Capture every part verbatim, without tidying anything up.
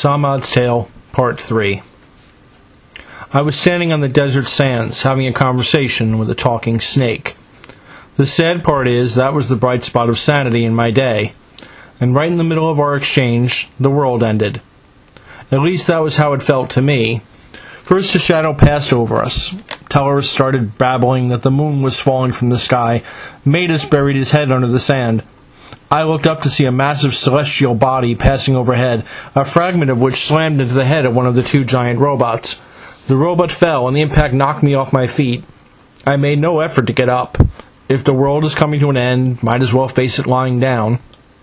Samad's Tale, Part three. I was standing on the desert sands, having a conversation with a talking snake. The sad part is, that was the bright spot of sanity in my day. And right in the middle of our exchange, the world ended. At least that was how it felt to me. First a shadow passed over us. Teleris started babbling that the moon was falling from the sky. Matus buried his head under the sand. I looked up to see a massive celestial body passing overhead, a fragment of which slammed into the head of one of the two giant robots. The robot fell, and the impact knocked me off my feet. I made no effort to get up. If the world is coming to an end, might as well face it lying down.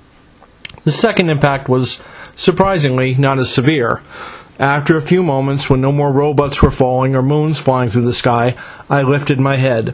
The second impact was, surprisingly, not as severe. After a few moments, when no more robots were falling or moons flying through the sky, I lifted my head.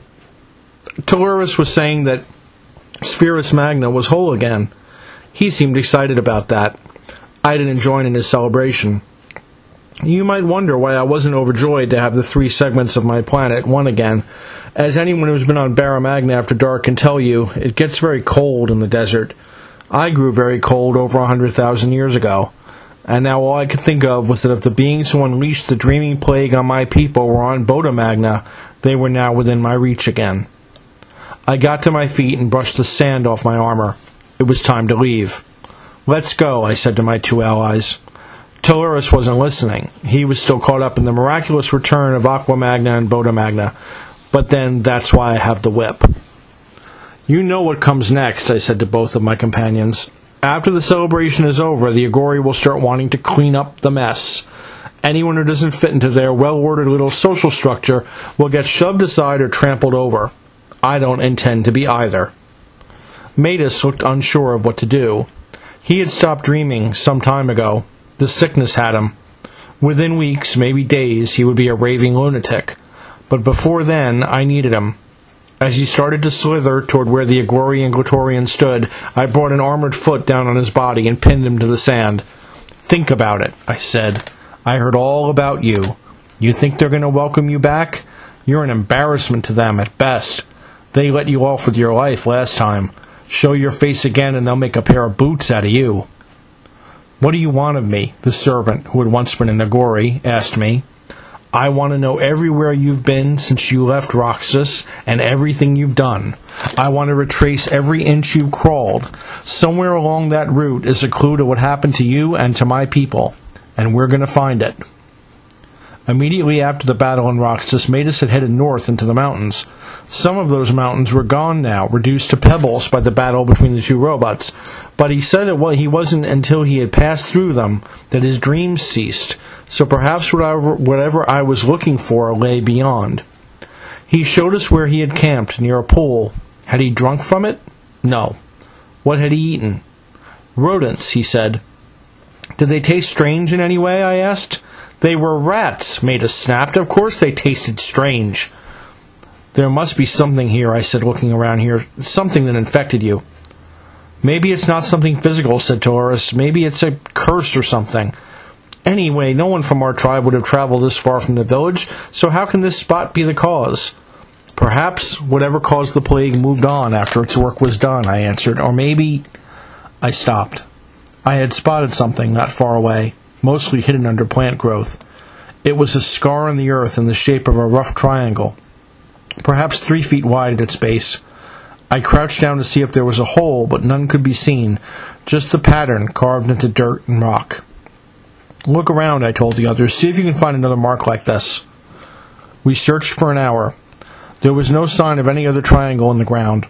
Teleris was saying that Spherus Magna was whole again. He seemed excited about that. I didn't join in his celebration. You might wonder why I wasn't overjoyed to have the three segments of my planet one again. As anyone who's been on Barra Magna after dark can tell you, it gets very cold in the desert. I grew very cold over a hundred thousand years ago. And now all I could think of was that if the beings who unleashed the dreaming plague on my people were on Boda Magna, they were now within my reach again. I got to my feet and brushed the sand off my armor. It was time to leave. "Let's go," I said to my two allies. Teleris wasn't listening. He was still caught up in the miraculous return of Aqua Magna and Boda Magna. But then, that's why I have the whip. "You know what comes next," I said to both of my companions. "After the celebration is over, the Agori will start wanting to clean up the mess. Anyone who doesn't fit into their well-ordered little social structure will get shoved aside or trampled over. I don't intend to be either." Matus looked unsure of what to do. He had stopped dreaming some time ago. The sickness had him. Within weeks, maybe days, he would be a raving lunatic. But before then, I needed him. As he started to slither toward where the Agori and Glatorian stood, I brought an armored foot down on his body and pinned him to the sand. "Think about it," I said. "I heard all about you. You think they're going to welcome you back? You're an embarrassment to them at best. They let you off with your life last time. Show your face again and they'll make a pair of boots out of you." "What do you want of me?" the servant, who had once been an Agori, asked me. "I want to know everywhere you've been since you left Roxas and everything you've done. I want to retrace every inch you've crawled. Somewhere along that route is a clue to what happened to you and to my people, and we're going to find it." Immediately after the battle in Roxas, Matus had headed north into the mountains. Some of those mountains were gone now, reduced to pebbles by the battle between the two robots. But he said that well, he wasn't until he had passed through them that his dreams ceased, so perhaps whatever, whatever I was looking for lay beyond. He showed us where he had camped, near a pool. Had he drunk from it? No. What had he eaten? Rodents, he said. Did they taste strange in any way, I asked. "They were rats," Matus snapped. "Of course they tasted strange." "There must be something here," I said, looking around here. "Something that infected you." "Maybe it's not something physical," said Teleris. "Maybe it's a curse or something. Anyway, no one from our tribe would have traveled this far from the village, so how can this spot be the cause?" "Perhaps whatever caused the plague moved on after its work was done," I answered. "Or maybe—" I stopped. I had spotted something not far away, mostly hidden under plant growth. It was a scar in the earth in the shape of a rough triangle, perhaps three feet wide at its base. I crouched down to see if there was a hole, but none could be seen, just the pattern carved into dirt and rock. "Look around," I told the others. "See if you can find another mark like this." We searched for an hour. There was no sign of any other triangle in the ground,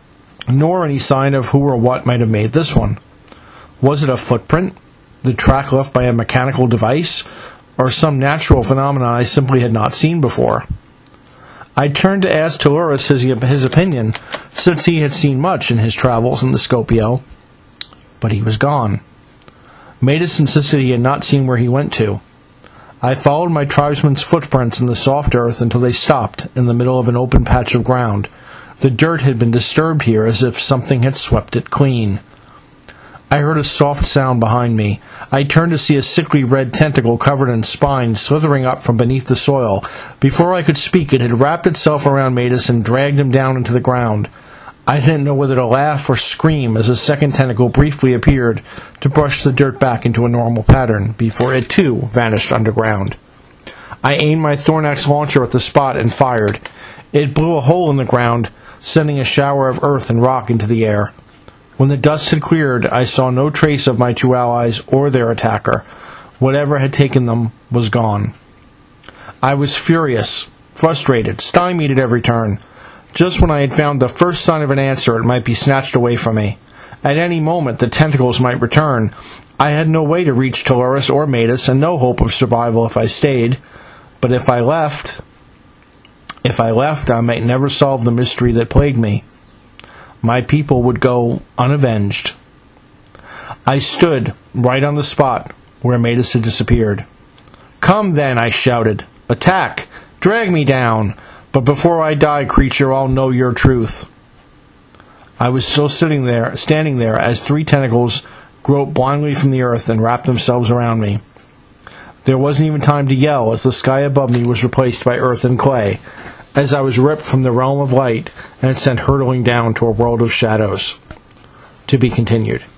nor any sign of who or what might have made this one. Was it a footprint? The track left by a mechanical device? Or some natural phenomenon I simply had not seen before? I turned to ask Teleris his, his opinion, since he had seen much in his travels in the Scopio. But he was gone. Matus insisted he had not seen where he went to. I followed my tribesmen's footprints in the soft earth until they stopped in the middle of an open patch of ground. The dirt had been disturbed here as if something had swept it clean. I heard a soft sound behind me. I turned to see a sickly red tentacle covered in spines slithering up from beneath the soil. Before I could speak, it had wrapped itself around Matus and dragged him down into the ground. I didn't know whether to laugh or scream as a second tentacle briefly appeared to brush the dirt back into a normal pattern before it, too, vanished underground. I aimed my Thornax launcher at the spot and fired. It blew a hole in the ground, sending a shower of earth and rock into the air. When the dust had cleared, I saw no trace of my two allies or their attacker. Whatever had taken them was gone. I was furious, frustrated, stymied at every turn. Just when I had found the first sign of an answer, it might be snatched away from me. At any moment, the tentacles might return. I had no way to reach Taloris or Matus, and no hope of survival if I stayed. But if I left... If I left, I might never solve the mystery that plagued me. My people would go unavenged. I stood right on the spot where Matus had disappeared. "Come then," I shouted. "Attack! Drag me down! But before I die, creature, I'll know your truth." I was still sitting there, standing there, as three tentacles groped blindly from the earth and wrapped themselves around me. There wasn't even time to yell, as the sky above me was replaced by earth and clay, as I was ripped from the realm of light and sent hurtling down to a world of shadows. To be continued.